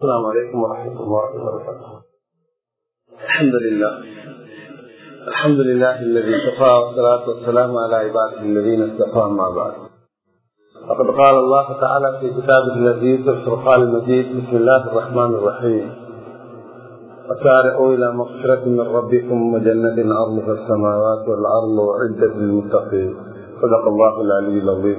السلام عليكم ورحمة الله وبركاته. الحمد لله الذي كفى والصلاة والسلام على عباده الذين اصطفى ما بعد. فقد قال الله تعالى في كتابه العزيز والفرقان المجيد: بسم الله الرحمن الرحيم. وسارعوا إلى مغفرة من ربكم وجنة عرضها السماوات والأرض وعدة للمتقين. صدق الله العلي العظيم.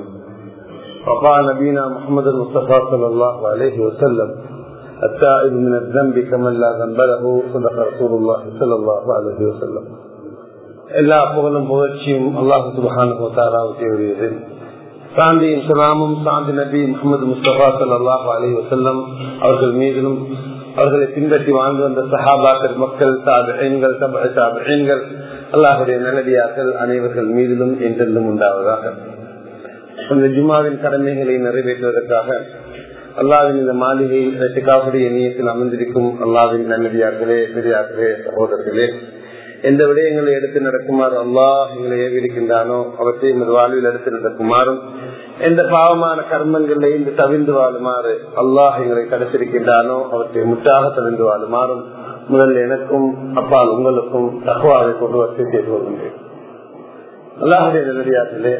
وقال نبينا محمد المصطفى صلى الله عليه وسلم: التائب من الذنب كمن لا ذنب له. صدق رسول الله صلى الله عليه وسلم. எல்லா புகழும் புகழ்ச்சியும் அல்லாஹ் சுப்ஹானஹு வ தஆலாவுக்கே உரியது. சாந்தியும் சலாமும் சாந்தி நபி முஹம்மது முஸ்தபா ஸல்லல்லாஹு அலைஹி வஸல்லம் அவர்கள் மீதிலும் அவர்களை பின்பற்றி வாழ்ந்து வந்த சஹாபாக்கள், மக்கள், தாபிஈன்கள், தபஅ தாபிஈன்கள், அல்லாஹ்வுடைய நல்லடியார்கள் அனைவர்கள் மீதிலும் என்றென்றும் உண்டாவதாக. இந்த ஜும்மாவின் கடமைகளை நிறைவேற்றுவதற்காக அல்லாஹ்வின் இந்த மாளிகையில் இத்திகாஃபுடைய நியத்தில் அமர்ந்திருக்கும் அல்லாஹ்வின் நல்லடியார்களே, பெரியார்களே, சகோதரர்களே, எந்த விடயங்களை எடுத்து நடக்குமாறு அல்லாஹ் எங்களை ஏவிருக்கின்றானோ அவற்றை எமது வாழ்வில் எடுத்து நடக்குமாறும், எந்த பாவமான கர்மங்களை இன்று தவிர்ந்து வாழுமாறு அல்லாஹ் எங்களை தடுத்திருக்கின்றானோ அவற்றை முற்றாக தவிர்ந்து வாழுமாறும் முதல் எனக்கும் அப்பால் உங்களுக்கும் தக்வாவை கொண்டு வசதி செய்து வருகின்றேன். அல்லாஹுடைய நல்லடியார்களே,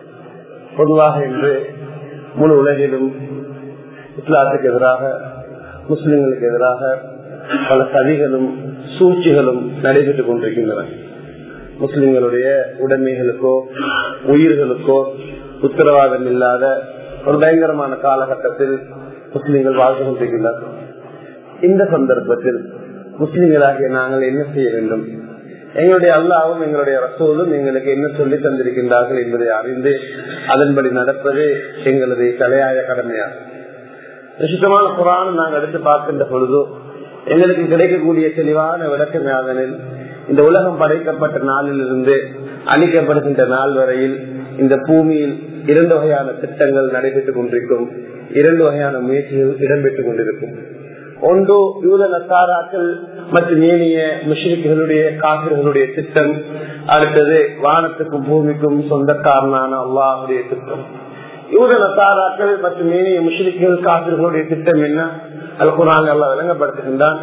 பொதுவாக இன்று முழு உலகிலும் இஸ்லாத்துக்கு எதிராக, முஸ்லிம்களுக்கு எதிராக பல சதிகளும் சூழ்ச்சிகளும் நடைபெற்றுக் கொண்டிருக்கின்றன. முஸ்லிம்களுடைய உடைமைகளுக்கோ உயிர்களுக்கோ உத்தரவாதம் இல்லாத ஒரு பயங்கரமான காலகட்டத்தில் முஸ்லிம்கள் வாழ்ந்து கொண்டிருக்கின்றனர். இந்த சந்தர்ப்பத்தில் முஸ்லிம்களாகிய நாங்கள் என்ன செய்ய வேண்டும்? எங்களுடைய அல்லாஹ்வும் எங்களுடைய ரசூலும் எங்களுக்கு என்ன சொல்லி தந்திருக்கின்றார்கள் என்பதை அறிந்து அதன்படி நடப்பது எங்களது தலையாய கடமையாகும். விசுத்தமான குர்ஆனை நாங்கள் எடுத்து பார்க்கின்ற பொழுது எங்களுக்கு கிடைக்கக்கூடிய தெளிவான விளக்கம் யாதெனில், இந்த உலகம் படைக்கப்பட்ட நாளிலிருந்து அழிக்கப்படுகின்ற நாள் வரையில் இந்த பூமியில் இரண்டு வகையான திட்டங்கள் நடைபெற்றுக் கொண்டிருக்கும், இரண்டு வகையான முயற்சிகள் இடம்பெற்றுக் கொண்டிருக்கும். ஒன்று யூத நசாராக்கள் மற்றும் ஏனைய முஷ்ரிக்குகளுடைய காபிர்களுடைய திட்டம். அடுத்தது வானத்துக்கும் பூமிக்கும் சொந்தக்காரனான அல்லாஹ்வுடைய திட்டம். யூத நசாராக்கள் மற்றும் ஏனைய முஷ்ரிக்குகள் காபிர்களுடைய திட்டம் என்ன? அல் குர்ஆனில் அல்லாஹ் விளங்கப்படுத்துகின்றான்: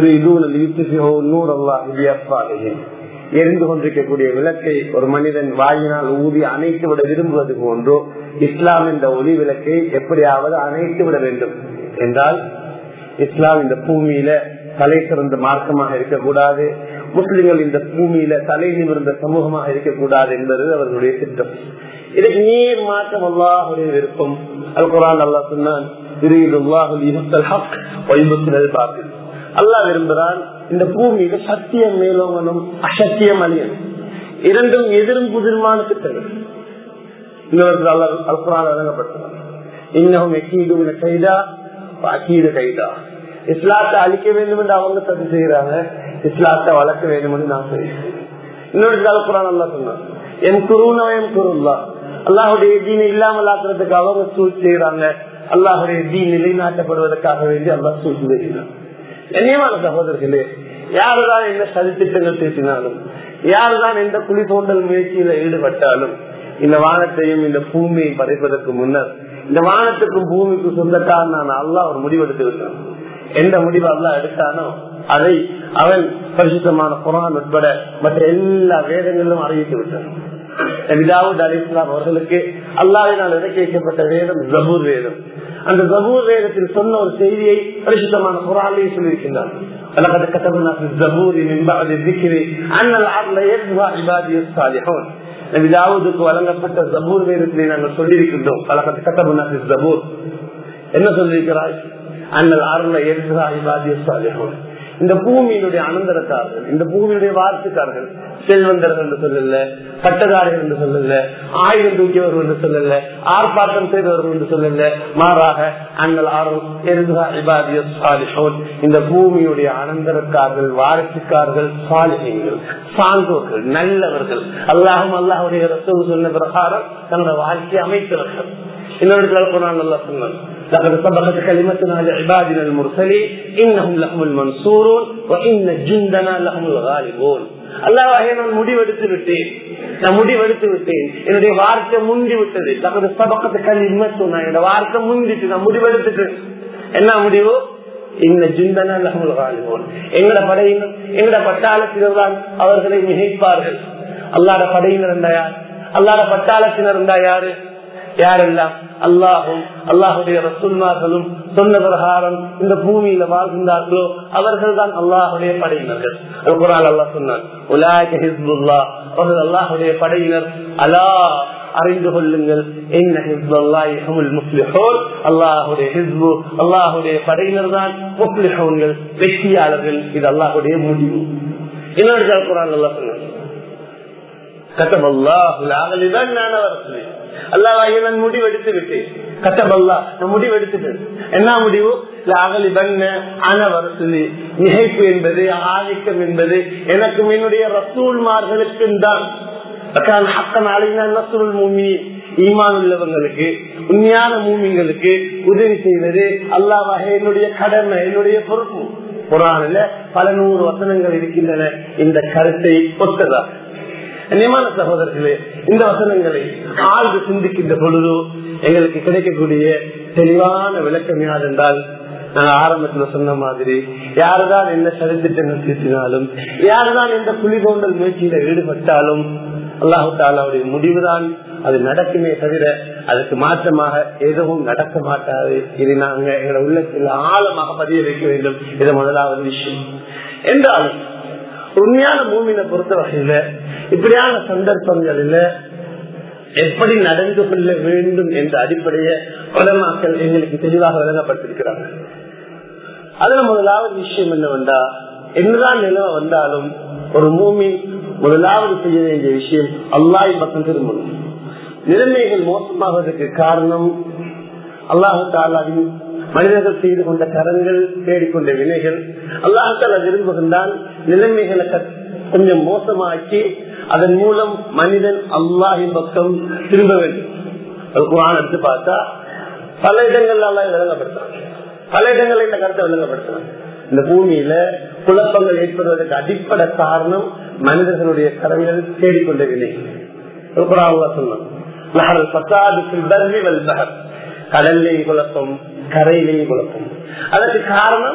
எரிந்து கொண்டிருக்கக்கூடிய விளக்கை ஒரு மனிதன் வாயினால் ஊதி அணைத்து விட விரும்புவது போன்றோ இஸ்லாம் இந்த ஒளி விளக்கை எப்படியாவது அணைத்து விட வேண்டும் என்றால், இஸ்லாம் இந்த பூமியில தலை சிறந்த மார்க்கமாக இருக்கக்கூடாது, முஸ்லிம்கள் இந்த பூமியில தலை நிமிர்ந்த சமூகமாக இருக்கக்கூடாது என்பது அவர்களுடைய திட்டம். இதுக்கு நீர் மாற்றம் அல்லாஹ்வுடைய விருப்பம். அல் குர்ஆன் அல்லாஹ் சொன்னான்: அல்லாஹ் விரும்புகிறான் இந்த பூமியில சத்தியம் மேலோங்கனும் அசத்தியம் அழியணும். இரண்டும் எதிரும் புதிருமான திட்டங்கள். இன்னொரு அல் குர்ஆன் வழங்கப்பட்டது: இன்னஹும் யகீதுன கைதா வஅகீது கைதா. இஸ்லாத்தை அழிக்க வேண்டும் என்று அவங்க சதி செய்யறாங்க, இஸ்லாத்தை வளர்க்க வேண்டும் என்று நான் செய்யறேன். இன்னொரு அல் குர்ஆன் அல்லாஹ் சொன்னான்: என் குருனவயம் குருல்லா. அல்லாஹுடைய தீனை இல்லாமல் ஆக்குறதுக்கு அவங்க சூழ்ச்சி செய்யறாங்க, அல்லாஹுடைய தீன் நிலைநாட்டப்படுவதற்காக வேண்டி அல்லாஹ் சூழ்ச்சி செய்கிறான். கண்ணியமான சகோதரர்களே, யாருதான் என்ன சதி திட்டங்கள் பேசினாலும், யாருதான் எந்த குழி தோண்டல் முயற்சியில ஈடுபட்டாலும், இந்த வானத்தையும் இந்த பூமியை படைப்பதற்கு முன்னர் இந்த வானத்துக்கும் பூமிக்கும் சொந்தக்காரனான அல்லாஹ் ஒரு முடிவெடுத்து விட்டான். எந்த முடிவு அல்லாஹ் எடுத்தானோ அதை அவன் பரிசுத்தமான குர்ஆன் உட்பட மற்ற எல்லா வேதங்களிலும் அறிவித்து விட்டான். தாவூத் அலைஹிஸ்ஸலாம் அவர்களுக்கு அல்லாஹ்வினால் இறக்கி வைக்கப்பட்ட வேதம் ஜபூர் வேதம். அந்த ஜபூர் வேதத்தில் சொன்ன ஒரு செய்தியை பரிசுத்தமான குர்ஆனிலே சொல்லியிருக்கின்றார்: நபி தாவூதுக்கு வழங்கப்பட்ட ஜபூர் வேதத்திலே நாங்கள் சொல்லியிருக்கின்றோம். என்ன சொல்லியிருக்கிறாய்? அன்னல் அருள எர்ஹா இபாதிய சாலிஹூன். இந்த பூமியினுடைய அனந்தரக்காரர்கள், இந்த பூமியுடைய வாரிசுக்காரர்கள், செல்வந்தர்கள் என்று சொல்லல, பட்டதாரிகள் என்று சொல்லல, ஆயுதம் தூக்கியவர்கள் என்று சொல்லல, ஆர்ப்பாட்டம் செய்தவர்கள் என்று சொல்லல, மாறாக அன்னல் அருள் எர்ஹா இபாதிய சாலிஹூன், இந்த பூமியுடைய அனந்தரக்காரர்கள், வாரிசுக்காரர்கள், சாலிஹீன்கள், சான்றோர்கள், நல்லவர்கள், அல்லாஹும் அல்லாஹ்வுடைய ரசூல் சொன்ன பிரகாரம் தன்னோட வாழ்க்கையை அமைத்தவர்கள். இன்னொரு குர்ஆன் அல்லாஹ் சொன்னான்: لقد سبقت كلمتنا لعبادنا المرسلين انهم لهم المنصورون وان جندنا لهم الغالبون. அல்லாஹ்வே, நான் முடிவெடுத்து விட்டேன், என்னுடைய வார்த்தை முந்தி விட்டது. لقد سبقت كلمتنا, என்னோட வார்த்தை முந்திட்டு நான் முடிவெடுத்துட்டேன். என்ன முடிவு? இன்ன ஜுந்தனா லஹுல் காலிபூன், எங்கட படையினர் எங்கட பட்டாளத்தினர் தான் அவர்களை மிகைப்பார்கள். அல்லாஹ்வுடைய படையினர் இருந்தா யார்? அல்லாஹ்வுடைய பட்டாளத்தினர் இருந்தா யாரு? யாரெல்லாம் அல்லாஹும் அல்லாஹுடைய ரசூல்மார்களும் சொன்ன பிரகாரம் இந்த பூமியில வாழ்கின்றார்களோ அவர்கள் தான் அல்லாஹுடைய படையினர்கள். குர்ஆன் அல்லாஹ் சொன்னான், உலாயிக ஹிஸ்புல்லாஹ், அவர்கள் அல்லாஹுடைய படையினர். அலா, அறிந்து கொள்ளுங்கள், இன்ன ஹிஸ்புல்லாஹி ஹுமுல் முஃப்லிஹூன், அல்லாஹுடைய ஹிஸ்பு அல்லாஹுடைய படையினர் தான் முஃப்லிஹூன்கள், வெற்றியாளர்கள். இது அல்லாஹுடைய முடிவு. இன்னொரு குர்ஆன் அல்லாஹ் சொன்னான், கதபல்லாஹு லஅகலிபன்ன அன வரசுலி, அல்லாஹ் நான் முடிவெடுத்து விட்டேன். கதபல்லா, நான் முடிவெடுத்துட்டேன். என்ன முடிவு? லஅகலிபன்ன அன வரசுலி, மிகைப்பு என்பது ஆதிக்கம் என்பது எனக்கும் என்னுடைய ரசூல்மார்களுக்கும் தான். ஈமான் உள்ளவங்களுக்கு, உண்மையான மூமின்களுக்கு உதவி செய்வது அல்லாஹ்வாக என்னுடைய கடமை, என்னுடைய பொறுப்பு. குர்ஆனில் பல 100 வசனங்கள் இருக்கின்றன இந்த கருத்தை ஒத்ததா. கண்ணியமான சகோதரர்களே, இந்த வசனங்களை ஆழ்ந்து சிந்திக்கின்ற பொழுது எங்களுக்கு கிடைக்கக்கூடிய தெளிவான விளக்கம் யார் என்றால், நாங்கள் ஆரம்பத்துல சொன்ன மாதிரி, யாருதான் என்ன சதித்திட்டங்கள் தீர்த்தினாலும், யாருதான் எந்த புலி தோண்டல் முயற்சியில ஈடுபட்டாலும் அல்லாஹு தாலாவுடைய முடிவுதான் அது நடக்குமே தவிர அதுக்கு மாற்றமாக எதுவும் நடக்க மாட்டாது. இது நாங்க எங்களை உள்ளத்தில் ஆழமாக பதிய வைக்க வேண்டும். இது முதலாவது விஷயம். என்றாலும் உண்மையான மூமினை பொறுத்த வகையில இப்படியான சந்தர்ப்பங்களில் எப்படி நடந்து கொள்ள வேண்டும் என்ற அடிப்படையை உலமாக்கள் எங்களுக்கு தெளிவாக விளங்கப்பட்டிருக்கிறாங்க. அதுல முதலாவது விஷயம் என்னவென்றா, என்னதான் நிலைமை வந்தாலும் ஒரு மூமின் முதலாவது செய்ய வேண்டிய விஷயம் அல்லாஹ்வின் பக்கம் திரும்பணும். நிலைமைகள் மோசமாவதற்கு காரணம் அல்லாஹு தாலாவின் மனிதர்கள் செய்து கொண்ட கரங்கள், தேடிக்கொண்ட வினைகள். அல்லாஹு தாலா விரும்புகின்றான் நிலைமைகளை கொஞ்சம் மோசமாக்கி அதன் மூலம் மனிதன் அல்லாஹ்வின் பக்கம் திரும்ப வேண்டும். குர்ஆன் எடுத்து பார்த்தா பல இடங்கள் அல்லாஹ் விளங்கப்படுத்துறாங்க, பல இடங்கள் இந்த கருத்தை விளங்கப்படுத்துறாங்க. இந்த பூமியில குழப்பங்கள் ஏற்படுவதற்கு அடிப்படை காரணம் மனிதர்களுடைய கரங்கள் தேடிக்கொண்ட வினை. கடல்லையும் குழப்பம், கரையிலையும் குழப்பம். அதற்கு காரணம்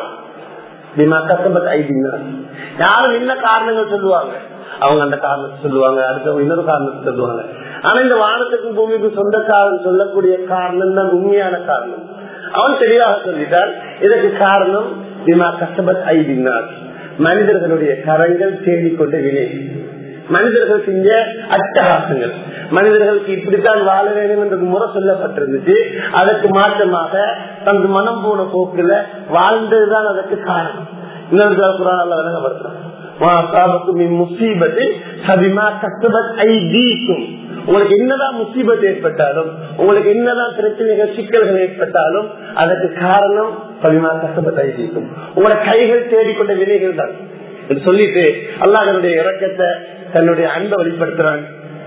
யாரும் என்ன காரணங்கள் சொல்லுவாங்க, அவங்க அந்த காரணத்தை சொல்லுவாங்க, அடுத்தவங்க இன்னொரு காரணத்தை சொல்லுவாங்க. ஆனா இந்த வானத்துக்கும் பூமிக்கும் சொந்தக்காரன் சொல்லக்கூடிய காரணம் தான் உண்மையான காரணம். அவன் தெளிவாக சொல்லிட்டான், இதற்கு காரணம் மனிதர்களுடைய கரங்கள் தேடிக்கொண்ட வினை, மனிதர்கள் செஞ்ச அட்டகாசங்கள். மனிதர்களுக்கு இப்படித்தான் வாழ வேண்டும் என்ற முறை சொல்லப்பட்டிருந்துச்சு. அதற்கு மாற்றமாக தனது மனம் போன போக்குல வாழ்ந்ததுதான் அதற்கு காரணம். இன்னொரு குர்ஆன் அல்லாஹ் விளங்கப்படுத்துறான், உங்களுக்கு என்னதான் முசீபத் ஏற்பட்டாலும், உங்களுக்கு என்னதான் பிரச்சனைகள் சிக்கல்கள் ஏற்பட்டாலும் அதற்கு காரணம் பவிமா கஷ்டப்பட்டு ஐதீக்கும், உங்களோட கைகள் தேடிக்கொண்ட வினைகள் தான் சொல்லிட்டு அல்லாஹ் தன்னுடைய இரக்கத்தை, தன்னுடைய அன்பை வெளிப்படுத்துறான்.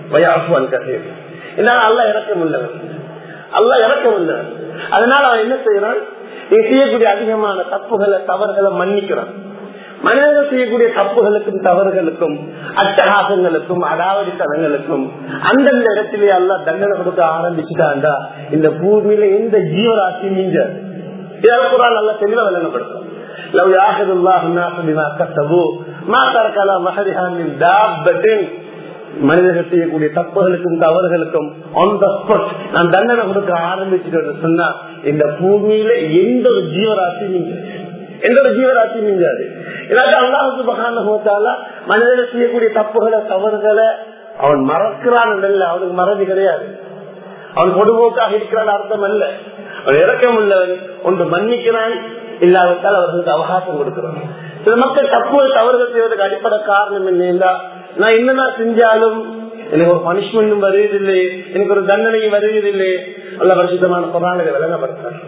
அல்லாஹ் இரக்கம் உள்ளவன், அல்லாஹ் இரக்கம் உள்ளவன். அதனால அவன் என்ன செய்யறான், நீ செய்யக்கூடிய அதிகமான தப்புகளை, தவறுகளை மன்னிக்கிறான். மனிதர்கள் செய்யக்கூடிய தப்புகளுக்கும் தவறுகளுக்கும் அட்டகாசங்களுக்கும் அடாவடித்தனங்களுக்கும் அந்தந்த இடத்திலே அல்லாஹ் தண்டனை கொடுக்க ஆரம்பிச்சுட்டாண்டா இந்த பூமியில எந்த ஜீவராசி மிஞ்சாது. இதெல்லாம் குர்ஆன் நல்லா தெளிவா விளங்கப்படுத்தும். லவ் யாஹிதுல்லாஹு النَّاسَ بِمَا كَسَبُوا مَا تَرَكَ عَلَى ظَهْرِهَا مِنْ دَابَّةٍ. மனிதர்கள் செய்யக்கூடிய தப்புகளுக்கும் தவறுகளுக்கும் on the spot நான் தண்டனை கொடுக்க ஆரம்பிச்சுட்டு சொன்னா இந்த பூமியில எந்த ஒரு ஜீவராசி மிஞ்சாது, எந்த ஒரு ஜீவராசி மிஞ்சாது. அல்லாஹ் சுப்ஹானஹு வ தஆலா மனிதர்கள் செய்யக்கூடிய தப்புகளை தவறுகளை அவன் மறக்கிறான் அல்ல, அவனுக்கு மறதி கிடையாது. அவன் பொதுபோக்காக இருக்கிறான் அர்த்தம் அல்ல. அவன் இரக்கம் உள்ளவன், ஒன்று மன்னிக்கிறான், இல்லாவிட்டால் அவர்களுக்கு அவகாசம் கொடுக்கிறான். சில மக்கள் தப்புகள் தவறுகள் செய்வதற்கு அடிப்படை காரணம் என்ன, நான் என்னதான் செஞ்சாலும் எனக்கு ஒரு பனிஷ்மெண்ட்டும் வருவதில்லை, எனக்கு ஒரு தண்டனையும் வருவதில்லை. நல்ல பரிசுத்தமான குர்ஆனில் விளங்கப்படுத்துறான்.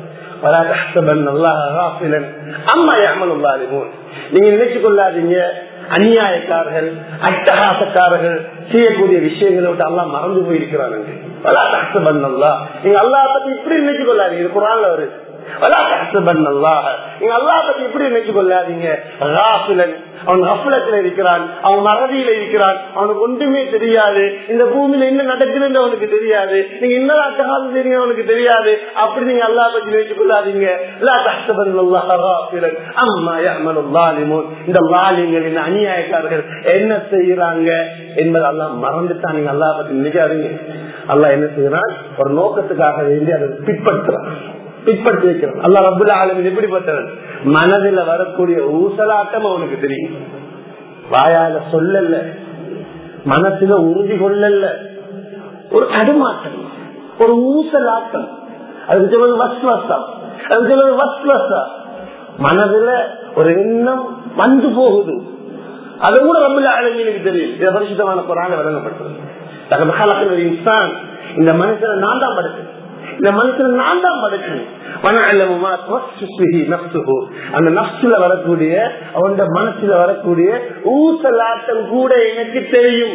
நீங்க நினைச்சு கொள்ளாதீங்க, அநியாயக்காரர்கள் அட்டகாசக்காரர்கள் செய்யக்கூடிய விஷயங்களை விட்டு அல்லாஹ் மறந்து போயிருக்கிறாங்க. நீங்க அல்லாஹ் பத்தி இப்படி நினைச்சு கொள்ளாதீங்க. இது குர்ஆன்ல வருது. நீங்க அல்லாஹ் பத்தி எப்படி நினைச்சு கொள்ளாதீங்க. அவன் கஃபலத்துல இருக்கிறான், அவன் மறதியில இருக்கிறான், அவனுக்கு ஒன்றுமே தெரியாது, இந்த பூமியில என்ன நடக்குதுன்னு அவனுக்கு தெரியாது, நீங்க என்ன அட்டகாசம் செய்றீங்க அவனுக்கு தெரியாது. அப்படி நீங்க அல்லாஹ் பத்தி நினைச்சு கொள்ளாதீங்க. இந்த வாலிங்கள், இந்த அநியாயக்காரர்கள் என்ன செய்யறாங்க என்பது அல்லாஹ் மறந்துட்டா நீங்க அல்லாஹ் பத்தி நினைக்காதீங்க. அல்லாஹ் என்ன செய்யறான், ஒரு நோக்கத்துக்காக வேண்டி அதை பிற்படுத்தி வைக்கிறான். அல்லாஹ் ரப்புல் ஆலமீன் எப்படிப்பட்டவன், மனதில் வரக்கூடிய ஊசலாட்டம் அவனுக்கு தெரியும். வாயால சொல்லல, மனசுல உறுதி கொள்ளல, ஒரு தடுமாட்டம், ஒரு ஊசலாட்டம், அதுக்கு சொல்வது வஸ்வசம், அதுக்கு சொல்வது வஸ்வசா. மனதுல ஒரு எண்ணம் வந்து போகுது, அது கூட ரப்புல் ஆலமீனுக்கு தெரியும். இதை பரிசுத்தமான குர்ஆன்ல வழங்கப்பட்டது. இன்சான், இந்த மனுஷனை நான் தான் படைச்சேன், இந்த மனுஷனை நான் தான் படைச்சேன். அந்த நப்சுல வரக்கூடிய, அவன் மனசுல வரக்கூடிய ஊசலாட்டம் கூட எனக்கு தெரியும்.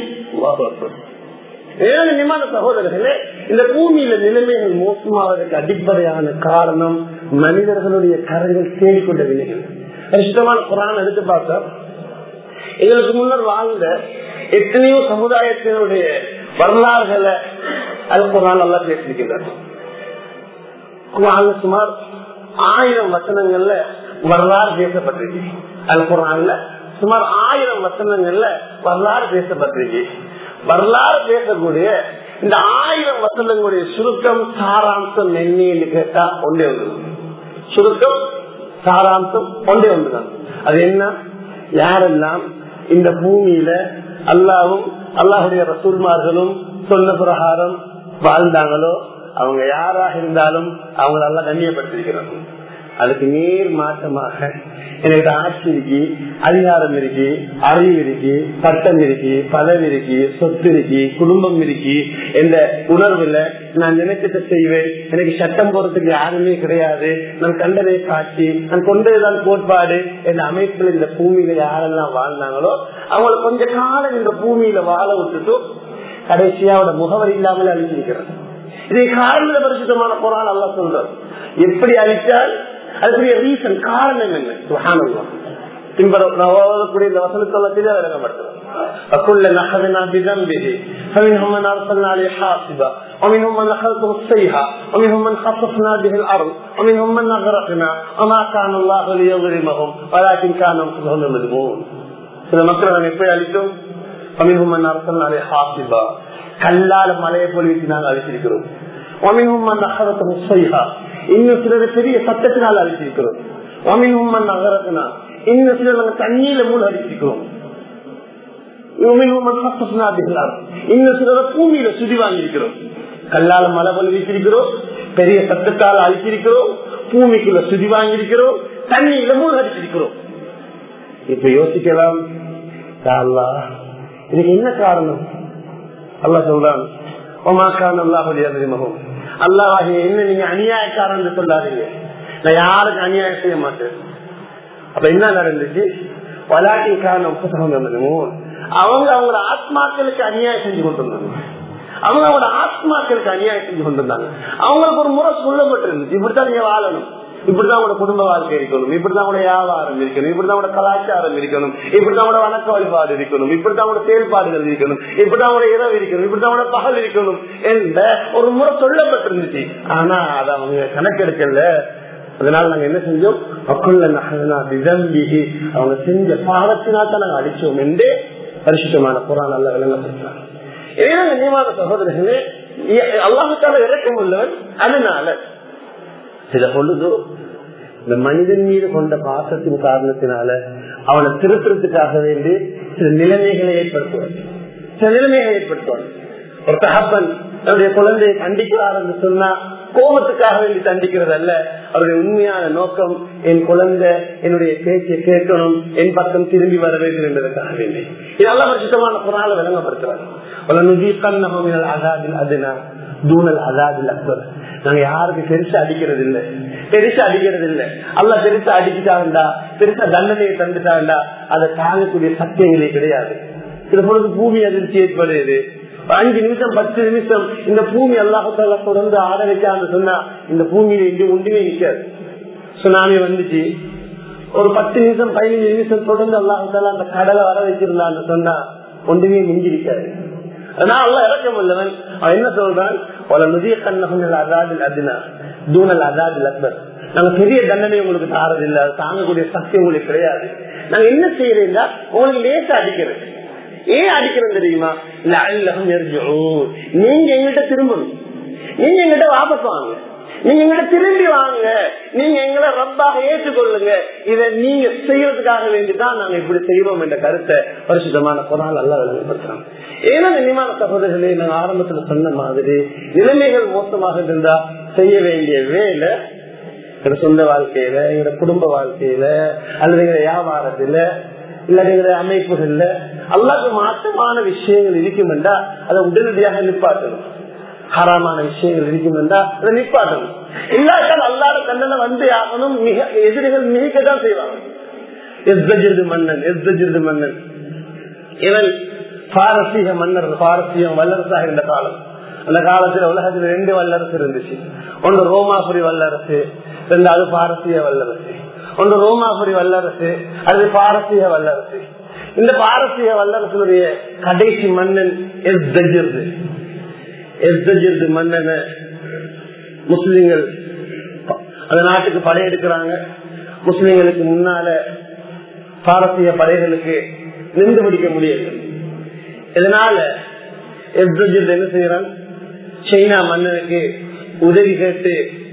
நிமான சகோதரர்களே, இந்த பூமியில நிலைமைகள் மோசமாவதற்கு அடிப்படையான காரணம் மனிதர்களுடைய கரங்கள் தேடிக்கொண்ட வினைகள். சுத்தமான குர்ஆன் எடுத்து பார்த்தா எங்களுக்கு முன்னர் வாழ்ந்த எத்தனையோ சமுதாயத்தினுடைய வரலாறுகளை அல் குர்ஆன் நல்லா பேசியிருக்கிறார். சுமார் 1000 வசனங்கள்ல வரலாறு பேசப்பட்டிருக்கு. அல் குர்ஆன்ல சுமார் 1000 வசனங்கள்ல வரலாறு பேசப்பட்டிருக்கு. வரலாறு பேசக்கூடிய இந்த 1000 வசனங்களுடைய சுருக்கம் சாராம்சம் என்னன்னு கேட்டா ஒன்றே ஒன்று. சுருக்கம் சாராம்சம் ஒன்றே ஒன்றுதான். அது என்ன, யாரெல்லாம் இந்த பூமியில அல்லாஹ்வும் அல்லாஹுடைய ரசூல்மார்களும் சொன்ன பிரகாரம் வாழ்ந்தாங்களோ அவங்க யாராக இருந்தாலும் அவங்களை எல்லாம் கண்ணியப்படுத்திருக்கிறாங்க. அதுக்கு நேர் மாற்றமாக எனக்கு ஆட்சி இருக்கு, அதிகாரம் இருக்கு, அறிவு இருக்கு, சட்டம் இருக்கு, பதவி இருக்கு, சொத்து இருக்கு, குடும்பம் இருக்கு என்ற உணர்வுல நான் நினைச்சதை செய்வேன், எனக்கு சட்டம் போறதுக்கு யாருமே கிடையாது, நான் கண்டதை காட்சி, நான் கொண்டதுதான் கோட்பாடு என்ற அமைப்புல இந்த பூமியில யாரெல்லாம் வாழ்ந்தாங்களோ அவங்களை கொஞ்ச காலம் இந்த பூமியில வாழ விட்டுட்டு கடைசியாவோட முகவரி இல்லாமலே அழிச்சிருக்கிறாங்க. இதை காரண பரிசுத்தமான குர்ஆன் அல்லாஹ் சொல்றார். எப்படி அழித்தால் அதுக்குரிய ரீசன், காரணம் என்ன? சுப்ஹானல்லாஹ். பின்பற்றக்கூடிய இந்த வசனத்தில் விளக்கப்படுத்துறோம். فكل أخذنا بذنبه فمنهم من أرسلنا عليه حاصبا ومنهم من أخذته الصيحة ومنهم من خسفنا به الأرض ومنهم من أغرقنا وما كان الله ليظلمهم ولكن كانوا أنفسهم يظلمون. சில மக்கள் நாங்கள் எப்படி அழித்தோம்? ومنهم من أرسلنا عليه حاصبا, கல்லால மலையை பொழிவிட்டு நாங்கள் அழிச்சிருக்கிறோம். ومنهم من أخذته الصيحة, இன்னும் சிலர் பெரிய சத்தத்தினால் அழிச்சிருக்கிறோம். ومنهم من أغرقنا, இன்னும் சிலர் நாங்கள் தண்ணீர மூல அழிச்சிருக்கிறோம். இன்னும் சிலர் பூமியில சுதி வாங்கியிருக்கிறோம். கல்லால மலை பொழிவிச்சிருக்கிறோம், பெரிய சத்தத்தால் அழிச்சிருக்கிறோம், பூமிக்குள்ள சுதி வாங்கியிருக்கிறோம், தண்ணீர மூல அடிச்சிருக்கிறோம். இப்ப யோசிக்கலாம், இதுக்கு என்ன காரணம்? அல்லாஹ் சொல்றான், அல்லாஹ் என்ன நீங்க அநியாயக்காரன் சொல்லாதீங்க, நான் யாருக்கு அநியாயம் செய்ய மாட்டேன். அப்ப என்ன நடந்துச்சு? வலாட்டின் காரணம் அவங்க அவங்களோட ஆத்மாக்களுக்கு அநியாயம் செஞ்சு கொண்டிருந்தாங்க. அவங்க அவங்களோட ஆத்மாக்களுக்கு அநியாயம் செஞ்சு கொண்டிருந்தாங்க. அவங்களுக்கு ஒரு முறை சொல்லப்பட்டிருந்துச்சு, இப்படித்தான் நீங்க வாழணும், இப்படிதான் உங்களோட குடும்ப வாழ்க்கை இருக்கணும், இப்படிதான் உங்களோட வியாபாரம் இருக்கணும், இப்படிதான் உங்களோட கலாச்சாரம் இருக்கணும், இப்படிதான் உங்களோட வணக்க வழிபாடு இருக்கணும், இப்படிதான் உங்களோட செயல்பாடுகள் இருக்கணும், இப்படிதான் உங்களோட இரவு இருக்கணும், இப்படிதான் உங்களோட பகல் இருக்கணும் என்ற ஒரு முறை சொல்லப்பட்டிருந்துச்சு. ஆனா அதை அவங்க கணக்கெடுக்கல. அதனால நாங்க என்ன செஞ்சோம்? அவங்க செஞ்ச பாவத்தினால் தான் நாங்க அடிச்சோம் என்று பரிசுத்தமான குர்ஆன் நல்ல விளங்கப்படுத்தாங்க. நியமான சகோதரர்களே, அல்லாஹ்வுக்காக இரக்கம் உள்ளவன். அதனால சில பொழுது இந்த மனிதன் மீது கொண்ட பாசத்தின் காரணத்தினால அவனை திருத்துறதுக்காக வேண்டி சில நிலைமைகளை ஏற்படுத்துவார். ஒரு தகப்பன் அவருடைய குழந்தையை கண்டிக்கிறார் என்று சொன்னா கோபத்துக்காக வேண்டி தண்டிக்கிறது அல்ல. அவருடைய உண்மையான நோக்கம், என் குழந்தை என்னுடைய பேச்சை கேட்கணும், என் பக்கம் திரும்பி வர வேண்டும் என்பதற்காக வேண்டி. இதெல்லாம் பரிசுத்தமான குர்ஆன்ல விளங்கப்படுத்துறாங்க. நாங்க யாருக்கு பெருசா அடிக்கிறது இல்ல, அல்லாஹ் பெருசா அடிச்சுட்டாண்டா, பெருசா தண்டனையை தந்துட்டாண்டா அதை தாங்கக்கூடிய சத்தியங்களே கிடையாது. சில பொழுது பூமி அதிர்ச்சி ஏற்படுது, 5 நிமிஷம் 10 நிமிஷம் இந்த பூமி அல்லாஹ் தொடர்ந்து ஆட வைக்கான்னு சொன்னா இந்த பூமியில இன்று ஒன்றுமே நிற்காது. சுனாமி வந்துச்சு, ஒரு 10 நிமிஷம் 15 நிமிஷம் தொடர்ந்து அல்லாஹ் அந்த கடலை வர வச்சிருந்தான்னு சொன்னா ஒன்றுமே மிஞ்சிருக்காரு. அதனால அல்லாஹ் இறக்கம் உள்ளவன். அவன் என்ன சொல்றான், நாங்க பெரிய தண்டனை உங்களுக்கு தாரதில்லை, தாங்கக்கூடிய சக்தி உங்களுக்கு கிடையாது. நாங்க என்ன செய்யறீங்களா, உங்களுக்கு லேசா அடிக்கிறது. ஏன் அடிக்கிறது தெரியுமா, நீங்க எங்கிட்ட திரும்பணும், நீங்க எங்கிட்ட வாபஸ் வாங்க, நீங்க எங்கிட்ட திரும்பி வாங்க, நீங்க எங்களை ரப்பாக ஏற்றுக்கொள்ளுங்க. இதை நீங்க செய்யறதுக்காக வேண்டிதான் நாங்க இப்படி செய்வோம் என்ற கருத்தை பரிசுத்தமான குர்ஆன் அல்லாஹ் விளங்கப்படுத்துறாங்க. ஏன்னா நினைவான சகோதரர்களே, நாங்க ஆரம்பத்துல சொன்ன மாதிரி நிலைமைகள் மோசமாக இருந்தா செய்ய வேண்டிய வேலை எங்க சொந்த வாழ்க்கையில, எங்க குடும்ப வாழ்க்கையில, அல்லது எங்க வியாபாரத்துல, இல்ல எங்க அமைப்புகள்ல அல்லாஹ்வுக்கு மாற்றமான விஷயங்கள் இருக்கும் என்றா அதை உடனடியாக நிப்பாட்டணும். ஹராமான விஷயங்கள் இருக்கும் என்றா அதை நிப்பாட்டணும். இல்லாட்டால் அல்லாஹ்வுடைய தண்டனை வந்து ஆகணும். எதிரிகள் மிகதான் செய்வாங்க. மன்னன் இவன் பாரசீக மன்னர், பாரசீகம் வல்லரசாக இருந்த காலம். அந்த காலத்துல உலகத்துல 2 வல்லரசு இருந்துச்சு. ஒன்று ரோமாபுரி வல்லரசு, 2வது பாரசீக வல்லரசு. ஒன்று ரோமாபுரி வல்லரசு, அது பாரசீக வல்லரசு. இந்த பாரசீக வல்லரசுடைய கடைசி மன்னன் எஸ்தஜிர்து மன்னன முஸ்லிம்கள் அந்த நாட்டுக்கு படையெடுக்கிறாங்க. முஸ்லிம்களுக்கு முன்னால பாரசீக படைகளுக்கு நின்று பிடிக்க முடியாது. இதனால எஸ்தஜிர்து என்ன செய்யறான், சைனா மன்னனுக்கு உதவி கேட்டு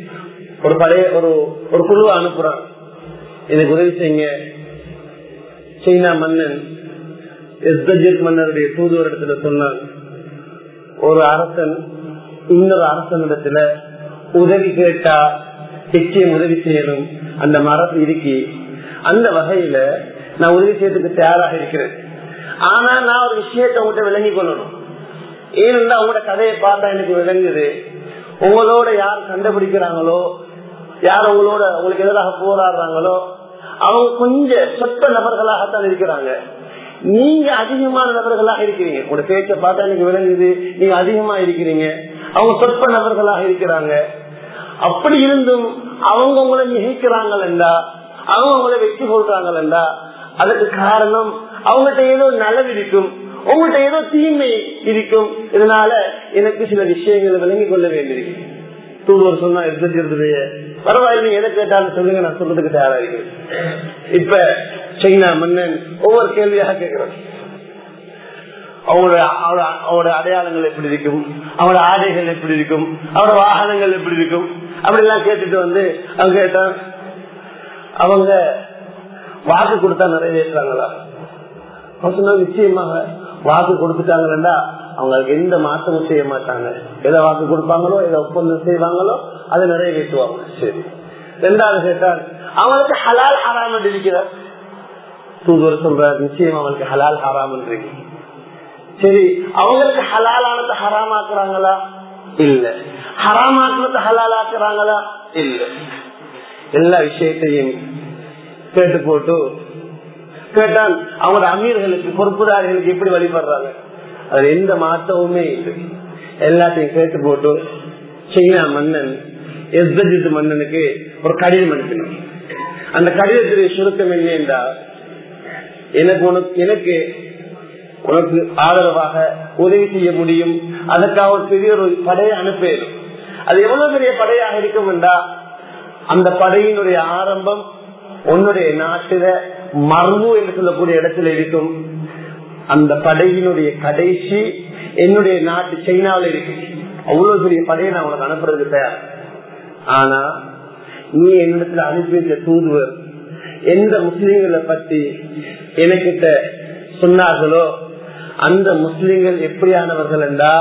ஒரு குழுவை அனுப்புறான். எனக்கு உதவி செய்யுங்க. சைனா மன்னன் எஸ்தஜிர்து மன்னருடைய தூதுவரிடத்துல சொன்னான், ஒரு அரசன் இன்னொரு அரசனிடத்துல உதவி கேட்டா நிச்சயம் உதவி செய்யணும், அந்த மரபு இருக்கி. அந்த வகையில நான் உதவி செய்யறதுக்கு தயாராக இருக்கிறேன். ஆனா நான் ஒரு விஷயத்தை உங்கள்கிட்ட விளங்கி கொள்ளணும். ஏன்னா உங்களோட கதையை பார்த்தா எனக்கு விளங்குது, உங்களோட யார் கண்டுபிடிக்கிறாங்களோ, யார் உங்களுக்கு எதிராக போராடுறாங்களோ அவங்க கொஞ்சம் சொற்ப நபர்களாகத்தான் இருக்கிறாங்க. நீங்க அதிகமான நபர்களாக இருக்கிறீங்க. உங்களோட பேச்சை பார்த்தா எனக்கு விளங்குது, நீங்க அதிகமா இருக்கிறீங்க. அவங்க சொற்ப நபர்களாக இருக்கிறாங்க. அப்படி இருந்தும் அவங்க உங்களை மிகைக்கிறாங்களா, அவங்க உங்களை வெற்றி கொள்றாங்களா, அதுக்கு காரணம் அவங்கள்ட்ட ஏதோ நல்லது இருக்கும், உங்கள்கிட்ட ஏதோ தீமை இருக்கும். இதனால எனக்கு சில விஷயங்களை விளங்கிக் கொள்ள வேண்டியிருக்கு. தூதுவர் சொன்னா எதிர்த்துடைய பரவாயில்லை, நீங்க எதை கேட்டாலும் சொல்லுங்க, நான் சொல்றதுக்கு தயாரா இருக்கேன். இப்ப சைனா மன்னன் ஒவ்வொரு கேள்வியாக கேட்கிறான். அவரோட அடையாளங்கள் எப்படி இருக்கும், அவரோட ஆடைகள் எப்படி இருக்கும், அவரோட வாகனங்கள் எப்படி இருக்கும், அப்படி எல்லாம் கேட்டுட்டு வந்து அவங்க கேட்டான், அவங்க வாக்கு கொடுத்தா நிறைவேற்றாங்களா? நிச்சயமாக வாக்கு கொடுத்துட்டாங்கன்னா அவங்களுக்கு எந்த மாற்றமும் செய்ய மாட்டாங்க. எதை வாக்கு கொடுப்பாங்களோ, எதை ஒப்பந்தம் செய்வாங்களோ அதை நிறைவேற்றுவாங்க. சரி. 2வது கேட்டால் அவங்களுக்கு ஹலால் ஹராம் என்று இருக்கிறார். தூதுவர் சொல்றார், நிச்சயம் அவங்களுக்கு ஹலால் ஹராம் என்று இருக்கு. சரி, அவங்களுக்கு ஹலாலானது ஹராமாக்குறாங்களா? இல்ல. ஹராமாக்குறது ஹலாலாக்குறாங்களா? இல்ல. எல்லா விஷயத்தையும் கேட்டு போட்டு கேட்டால் அவங்களோட அமீர்களுக்கு, பொறுப்புதாரிகளுக்கு எப்படி வழிபடுறாங்க, அது எந்த மாற்றமுமே இல்லை. எல்லாத்தையும் கேட்டு போட்டு சைனா மன்னன் எஸ்தஜிர்து மன்னனுக்கு ஒரு கடிதம் அனுப்பினான். அந்த கடிதத்துடைய சுருக்கம் என்ன என்றால், எனக்கு உனக்கு ஆதரவாக உதவி செய்ய முடியும், அதற்காக ஒரு பெரிய ஒரு படையை அனுப்பேன். அது எவ்வளவு பெரிய படையாக இருக்கும் என்றா, அந்த படையினுடைய ஆரம்பம் உன்னுடைய நாட்டில மர்மு என்று சொல்லக்கூடிய இடத்துல இருக்கும். அந்த படையினுடைய கடைசி என்னுடைய நாட்டு சைனாவில் இருக்கு. அவ்வளவு பெரிய படையை நான் உனக்கு அனுப்புறதுக்கு தயார். ஆனா நீ என்னிடத்துல அனுப்பி வைத்த தூதுவர் எந்த முஸ்லிம்களை பத்தி எனக்கிட்ட சொன்னார்களோ அந்த முஸ்லிம்கள் எப்படியானவர்கள் என்றா,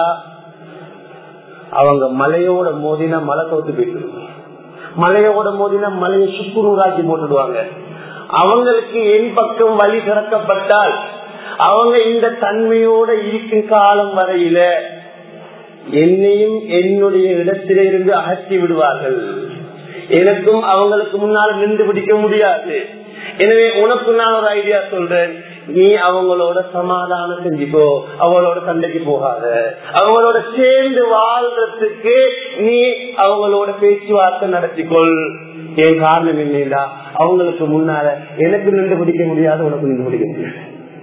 அவங்க மலையோட மோதினா மலை தோத்து போயிட்டு, மலையோட மோதினா மலையை சுக்குநூறாக்கி போட்டுடுவாங்க. அவங்களுக்கு என் பக்கம் வழி திறக்கப்பட்டால் அவங்க இந்த தன்மையோட இருக்கும் காலம் வரையில என்னையும் என்னுடைய இடத்திலிருந்து அகற்றி விடுவார்கள். எனக்கும் அவங்களுக்கு முன்னால நின்று பிடிக்க முடியாது. எனவே உனக்கு நான் ஒரு ஐடியா சொல்றேன், நீ அவங்களோட சமாதானம் செஞ்சுக்கோ, அவங்களோட சண்டைக்கு போகாத, அவங்களோட சேர்ந்து வாழ்றதுக்கு நீ அவங்களோட பேச்சுவார்த்தை நடத்திக்கொள். ஏன் காரணம் இல்லையா, அவங்களுக்கு முன்னால எனக்கு நின்று பிடிக்க முடியாது, உனக்கு நின்று பிடிக்க முடியாது.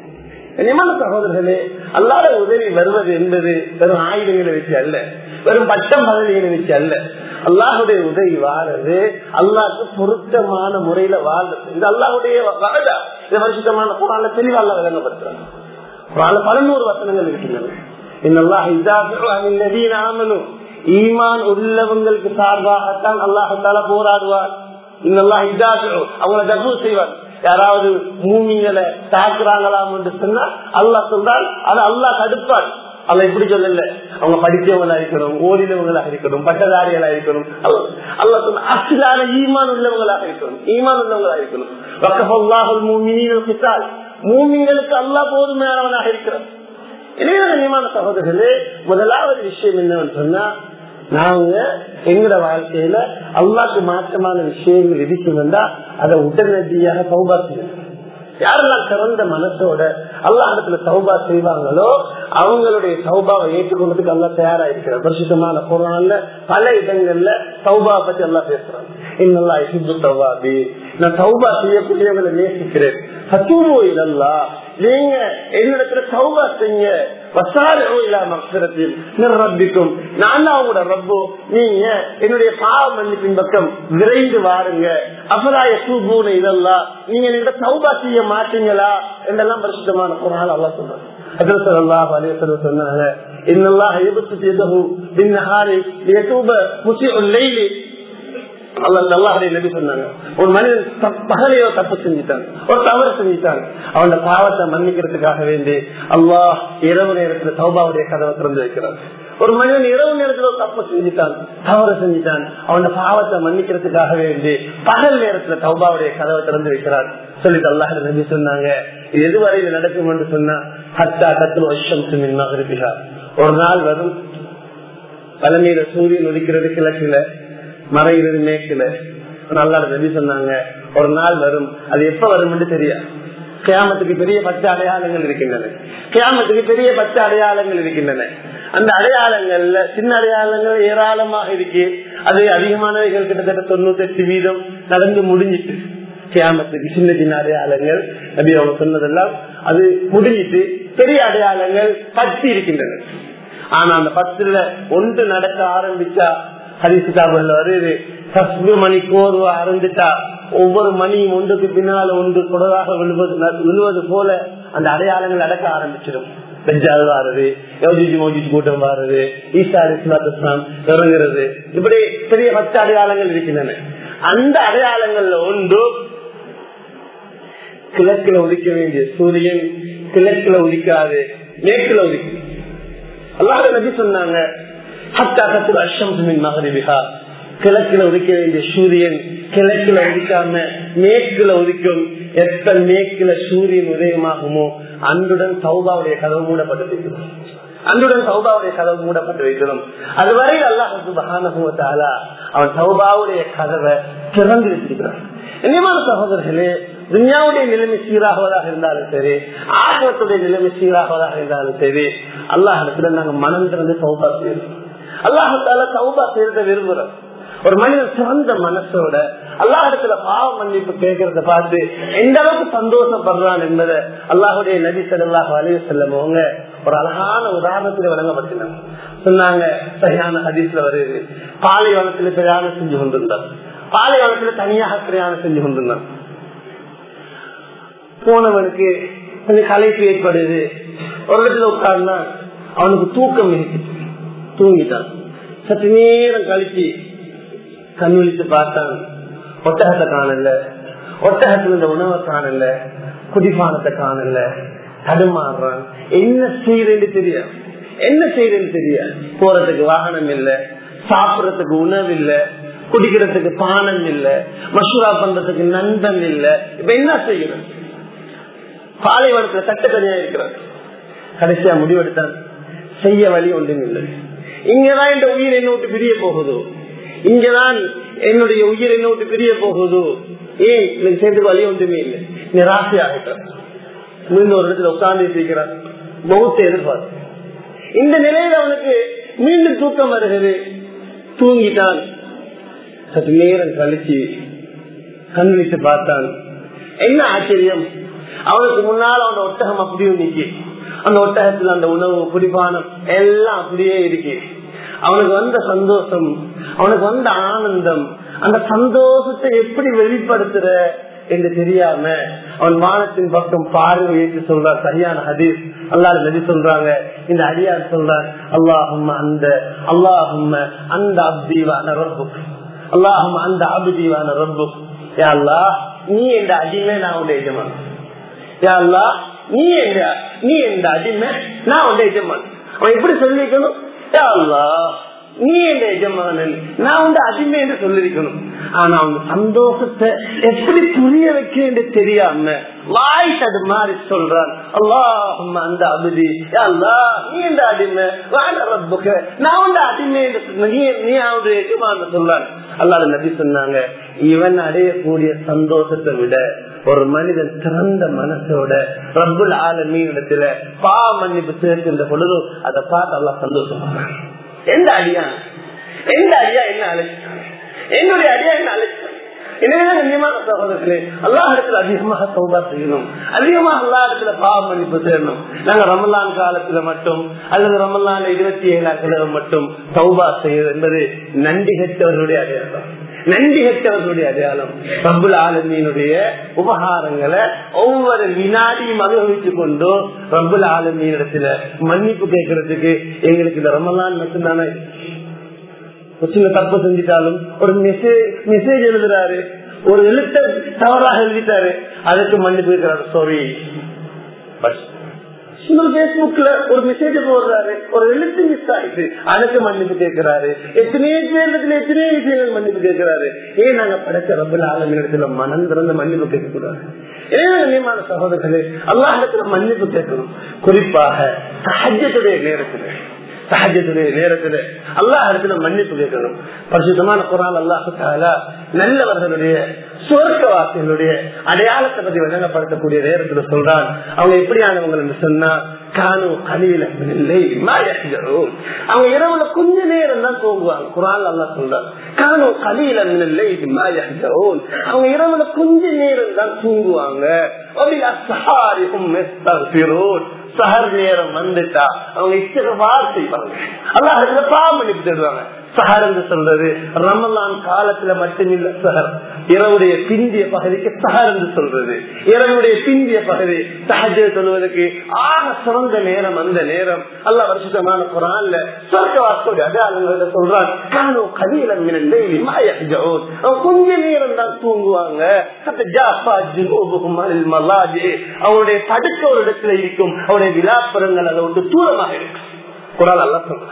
நியமான சகோதரர்களே, அல்லாத உதவி வருவது என்பது வெறும் ஆயுதங்களை வச்சு அல்ல, வெறும் பட்டம் பதவிகளை வச்சு அல்ல. அல்லாஹுடைய உதவி வாழறது அல்லாஹ்க்கு பொருத்தமான முறையில வாழ்றது. இது அல்லாஹுடைய வாழா. இந்த வருஷமான குர்ஆன்ல தெளிவா அல்லாஹ் விளங்கப்படுத்துறாங்க. குர்ஆன்ல 11 வசனங்கள் இருக்கின்றன. இன்னல்லாஹ் இஸாஃபிஉ அனில் லதீன ஆமனு, ஈமான் உள்ளவங்களுக்கு சார்பாகத்தான் அல்லாஹ் தஆலா போராடுவார். இன்னல்லாஹ் இஸாஃபிஉ, அவங்களை தஃபு செய்வார். யாராவது மூமின்களை தாக்குறாங்களாம் என்று சொன்னா அல்லாஹ் சொல்றால் அது அல்லாஹ் தடுப்பார். அல்ல எப்படி சொல்லல, அவங்க படித்தவங்களா இருக்கணும், ஓடினவங்களாக இருக்கணும், பட்டதாரிகளா இருக்கணும். அல்லாஹ் சொன்ன அஸ்லான ஈமான் உள்ளவங்களாக இருக்கணும், ஈமான் உள்ளவங்களாக இருக்கணும். வக்கஃபல்லாஹுல் முஃமினீன கிதால், மூமின்களுக்கு அல்லாஹ் போதுமானவனாக இருக்கிறார். எனவே ஈமான சகோதரர்களே, முதலாவது விஷயம் என்னன்னு சொன்னா, நாங்க எங்கட வாழ்க்கையில அல்லாஹ்க்கு மாற்றமான விஷயங்கள் இருக்கும் வந்தா அதை உடனடியாக தௌபா செய்யணும். யாரெல்லாம் சிறந்த மனசோட அல்லாஹ் இடத்துல தௌபா செய்வாங்களோ அவங்களுடைய தௌபாவை ஏற்றுக்கொள்றதுக்கு அல்லாஹ் தயாரா இருக்கிறார். பரிசுத்தமான குர்ஆன்ல பல இடங்கள்ல தௌபா பத்தி அல்லாஹ் பேசுறாங்க. இன்னல்லாஹ் யுஹிப்பு தவ்வாபீன், நான் தௌபா செய்யக்கூடியவங்களை நேசிக்கிறேன். ஃபதூபு இலல்லாஹ், நீங்க என்னிடத்துல தௌபா செய்யுங்க. வஸாரிஉ இலா மக்ஃபிரத்தின் மின் ரப்பிக்கும், நான் தான் உங்களோட ரப்பு, நீங்க என்னுடைய பாவ மன்னிப்பின் பக்கம் விரைந்து வாருங்க. அஃபலா யதூபூன இலல்லாஹ், நீங்க என்னிட தௌபா செய்ய மாட்டீங்களா என்றெல்லாம் பரிசுத்தமான குர்ஆன் அல்லாஹ் சொல்றாங்க. ஹஜ்ரத் ஸல்லல்லாஹு அலைஹி வஸல்லம் சொன்னாங்க, இன்னல்லாஹ யபசுது யதஹு பின்னஹாரி லியதூப முஸிஉல் லைலி. அல்லாஹ்வுடைய நபி சொன்னாங்க, ஒரு மனிதன் பகலையோ தப்பு செஞ்சுட்டான், ஒரு தவறு செஞ்சுட்டான், அவனோட பாவத்தை மன்னிக்கிறதுக்காக வேண்டி அல்லாஹ் இரவு நேரத்துல தௌபாவுடைய கதவை திறந்து வைக்கிறான். ஒரு மனிதன் இரவு நேரத்துல ஒரு தப்பு செஞ்சுட்டான், தவறு செஞ்சுட்டான், அவனோட பாவத்தை மன்னிக்கிறதுக்காக வேண்டி பகல் நேரத்துல தௌபாவுடைய கதவை திறந்து வைக்கிறான் சொல்லிட்டு அல்லாஹ் நபி சொன்னாங்க. இது எதுவரையில நடக்கும் என்று சொன்னா, ஹத்தா தத்லு அஷம்ஸு மின் மக்ரிபிஹா, ஒரு நாள் வரும் பலமீர சூரியன் உதிக்கிறது கிழக்குல, மறைகிறது மேற்குல. நல்லா நபி சொன்னாங்க, ஒரு நாள் வரும், அது எப்ப வரும் என்று தெரியாது. கியாமத்துக்கு பெரிய 10 அடையாளங்கள் இருக்கின்றன, கியாமத்துக்கு பெரிய 10 அடையாளங்கள் இருக்கின்றன. அந்த அடையாளங்கள்ல சின்ன அடையாளங்கள் ஏராளமாக இருக்கு. அது அதிகமானவைகள் கிட்டத்தட்ட 98% நடந்து முடிஞ்சிட்டு. கியாமத்துக்கு சின்ன சின்ன அடையாளங்கள் நபி அவங்க சொன்னதெல்லாம் அது முடிஞ்சிட்டு, பெரிய அடையாளங்கள் 10 இருக்கின்றன. ஆனா அந்த 10ல ஒன்று நடக்க ஆரம்பிச்சா, ஹதீஸ் கிதாபுல வருது, தஸ்பீஹ் மணி கோர்வ ஆரம்பிச்சா ஒவ்வொரு மணியும் ஒன்றுக்கு பின்னால ஒன்று தொடராக விழுவது போல அந்த அடையாளங்கள் நடக்க ஆரம்பிச்சிடும். தஜ்ஜால் வாருது, யஜூஜ் மஜூஜ் கூட்டம் வாருது, ஈசா அலைஹிஸ்ஸலாத்து வஸ்ஸலாம் இறங்குறது, இப்படி பெரிய 10 அடையாளங்கள் இருக்கின்றன. அந்த அடையாளங்கள்ல ஒன்று, கிழக்குல உதிக்க வேண்டிய சூரியன் கிழக்குல உதிக்காது, மேற்குல உதிக்கும். அல்லாஹ் நபி சொன்னாங்க, கிழக்குல உதிக்க வேண்டிய சூரியன் கிழக்குல உதிக்காம மேற்குல உதிக்கும். எப்ப மேற்குல சூரியன் உதயமாகுமோ அன்றுடன் தௌபாவுடைய கதவு மூடப்பட்டு வைக்கணும், அன்றுடன் தௌபாவுடைய கதவு மூடப்பட்டு வைக்கணும். அதுவரை அல்லாஹ் சுப்ஹானஹு வ தஆலா அவன் தௌபாவுடைய கதவை திறந்து வச்சிருக்கிறான். இனிமான சகோதரர்களே, துன்யாவுடைய நிலைமை சீராகுவதாக இருந்தாலும் சரி, ஆகிரத்துடைய நிலைமை சீராகுவதாக இருந்தாலும் சரி, அல்லாஹ் இடத்துல நாங்க மனம் திறந்து தௌபா செய்யணும். அல்லாஹால தௌபா செய்யறத விரும்புறோம். ஒரு மனிதன் சிறந்த மனசோட அல்லாஹ் இடத்துல பாவ மன்னிப்பு கேட்கறத பார்த்து எந்த அளவுக்கு சந்தோஷப்படுறான் என்பதை அல்லாஹுடைய நபி ஸல்லல்லாஹு அலைஹி வஸல்லம் அவங்க ஒரு அழகான உதாரணத்துல வழங்கப்பட்டினாங்க. சொன்னாங்க, சரியான ஹதீஸ்ல வருது, பாலைவனத்துல பிரயாணம் செஞ்சு கொண்டிருந்தார், பாலைவனத்துல தனியாக பிரயாணம் செஞ்சு கொண்டிருந்தான். போனவனுக்கு கொஞ்சம் களைப்பு ஏற்படுது, ஒரு இடத்துல உட்கார்ந்தான், அவனுக்கு தூக்கம் இருக்கு, தூங்கிட்டான். சற்று நேரம் கழிச்சு கண் விழித்து பார்த்தான், ஒட்டகத்தை காணல, ஒட்டகத்துல இந்த உணவை காணல, குடிபானத்தை காணல, தடுமாறுறான். என்ன செய்யறேன்னு தெரியாது, என்ன செய்யறேன்னு தெரியாது. போறதுக்கு வாகனம் இல்ல, சாப்பிடறதுக்கு உணவு இல்ல, குடிக்கிறதுக்கு பானம் இல்ல, மசூரா பண்றதுக்கு நண்பன் இல்ல. இப்ப என்ன செய்யணும்? பாலைவனத்துல தட்டத்தனியா இருக்கிறான். கடைசியா முடிவெடுத்தான், செய்ய வழி ஒன்றும் இல்லை. இங்கதான் இந்த உயிர் என்ன விட்டு பிரிய போகுதோ, இங்கதான் என்னுடைய உயிர் என்ன விட்டு பிரிய போகுதோ, ஏன் எனக்கு சேர்ந்து வழி ஒன்றுமே இல்லை. நிராசையாகிட்டான். மீண்டும் ஒரு இடத்துல உட்கார்ந்து இருக்கிறான், மௌத்தை எதிர்பார்த்து. இந்த நிலையில அவனுக்கு மீண்டும் தூக்கம் வருகிறது, தூங்கிட்டான். சற்று நேரம் கழிச்சு கண் விட்டு பார்த்தான். என்ன ஆச்சரியம், அவனுக்கு முன்னால் அவன் ஒட்டகம் அப்படியே நிக்கி, அந்த ஒட்டகத்துல அந்த உணவு குடிபானம் எல்லாம் அப்படியே இருக்கு. அவனுக்கு வந்த சந்தோஷம், அவனுக்கு வந்த ஆனந்தம், அந்த சந்தோஷத்தை எப்படி வெளிப்படுத்துற என்று தெரியாம அவன் வானத்தின் பக்கம் பார்வை வைத்து சொல்றார். சரியான ஹதீஸ். அல்லாஹ் நபி சொல்றாங்க, இந்த அடியார் சொல்றார், அல்லாஹும்ம அந்த அப்தீவான ரப்புக், அல்லாஹும்ம அந்த அப்தீவான ரப்புக். யா அல்லாஹ், நீ என்ற அடிமை, நான் உடைய எஜமான். யா அல்லாஹ், நீ என்ற அடிமை, நான் உடைய எஜமான். அவன் எப்படி சொல்லிக்கணும்? யா அல்லாஹ், நீ என்ற எஜமானன், நான் வந்து அடிமை என்று சொல்லிருக்கணும். ஆனா அவங்க சந்தோஷத்தை எப்படி புரிய வைக்க என்று தெரியாம வாய் தடு மாறி சொல்றான், அல்லாஹும்ம அந்த அபதி, யா அல்லாஹ், நீ என்ற அடிமை, வான ரப்புக, நான் வந்து அடிமை என்று நீ அவருடைய எஜமான் சொல்றான். அல்லாஹ் நபி சொன்னாங்க, இவன் அடையக்கூடிய சந்தோஷத்தை விட ஒரு மனிதன் திறந்த மனசோட ரப்புல் ஆலமீன் இடத்துல பாவ மன்னிப்பு சேர்க்கின்ற பொழுது அதை பார்த்து அல்லாஹ் சந்தோஷப்படுறான். எந்த அடியா என்ன அழைச்சான், என்னுடைய அடியா என்ன அழைச்சான். எனவேதான் கண்ணியமான சகோதரர்களே, அல்லாஹ் இடத்துல அதிகமாக தௌபா செய்யணும், அதிகமாக அல்லாஹ் இடத்துல பாவ மன்னிப்பு செய்யணும். நாங்க ரமலான் காலத்துல மட்டும் அல்லது ரமலான் 27 மட்டும் தௌபா செய்வது என்பது நன்றி கெட்டவர்களுடைய அடையாளம், நன்றி கெட்டவர்களுடைய அடையாளம். ரப்புல் ஆலமீனுடைய உபகாரங்களை ஒவ்வொரு வினாடியும் அனுபவிச்சு கொண்டு ரப்புல் ஆலமீனிடத்துல மன்னிப்பு கேட்கறதுக்கு எங்களுக்கு இந்த ரமலான் மட்டும்தானே. சின்ன தப்பு செஞ்சிட்டாலும் ஒரு மெசேஜ் எழுதுறாரு, ஒரு எழுத்த தவறாக எழுதிட்டாரு, அதுக்கு மன்னிப்பு கேட்கிறாரு, சாரி. பேஸ்புக்ல ஒரு மெசேஜ் போடுறாரு, ஒரு எழுத்து மிஸ் ஆயிடுச்சு, அதுக்கு மன்னிப்பு கேட்கிறாரு. எத்தனையோ பேருக்கு எத்தனையோ விஷயங்கள் மன்னிப்பு கேட்கிறாரு. ஏன் நாங்க படைச்ச ரப்புல் ஆலமீனிடத்துல மனம் திறந்து மன்னிப்பு கேட்க கூடாது? ஏன் சகோதரர்களே, அல்லாஹ் இடத்துல மன்னிப்பு கேட்கணும். குறிப்பாக தஹஜ்ஜுடைய நேரத்துல அல்லாஹ் இடத்துல மன்னிப்பு கேட்கணும். பரிசுத்தமான குர்ஆன் அல்லாஹ் தஆலா நல்லவர்களுடைய சுவர்க்கவாசிகளுடைய அடையாளத்தை பத்தி வழங்கப்படுத்தக்கூடிய நேரத்துல சொல்றான். அவங்க எப்படியானவங்க சொன்னா, கானு கலீலன் மினல் லைலி மா யஹ்ஜரூன், அவங்க இரவுல கொஞ்ச நேரம் தான் தூங்குவாங்க. குர்ஆன் அல்லாஹ் சொல்றான், கானு கலீலன் மினல் லைலி மா யஹ்ஜரூன், அவங்க இரவுல கொஞ்ச நேரம் தான் தூங்குவாங்க. வபில் அஸ்ஹாரி ஹும் யஸ்தக்ஃபிரூன், சஹர் நேரம் வந்துட்டா அவங்க இஸ்திக்ஃபார் செய்வாங்க, அல்லாஹ் இடத்துல பாவ மன்னிப்பு தேடுவாங்க. சஹர் என்று சொல்றது ரமலான் காலத்துல மட்டுமில்ல, சஹர் இரவுடைய பிந்திய பகுதிக்கு சஹர் என்று சொல்றது. இரவுடைய பிந்திய பகுதி தஹஜ்ஜுத் தொழுவதற்கு ஆக சிறந்த நேரம். அந்த நேரம் அல்லாஹ் பரிசுத்தமான குர்ஆன்ல சொர்க்கவாசிகளுடைய அடையாளங்களை சொல்றான், கானு கலீலன் மினல் லைலி மா யஹ்ஜூன், கொஞ்ச நேரம் தான் தூங்குவாங்க. தஜாஃபா ஜுனூபுஹும் அனில் மலாஜி, அவருடைய படுக்க ஒரு இடத்துல இருக்கும், அவருடைய விலாப்பரங்கள் அதை விட்டு தூரமாக இருக்கும். குர்ஆன் அல்லாஹ் சொல்றான்,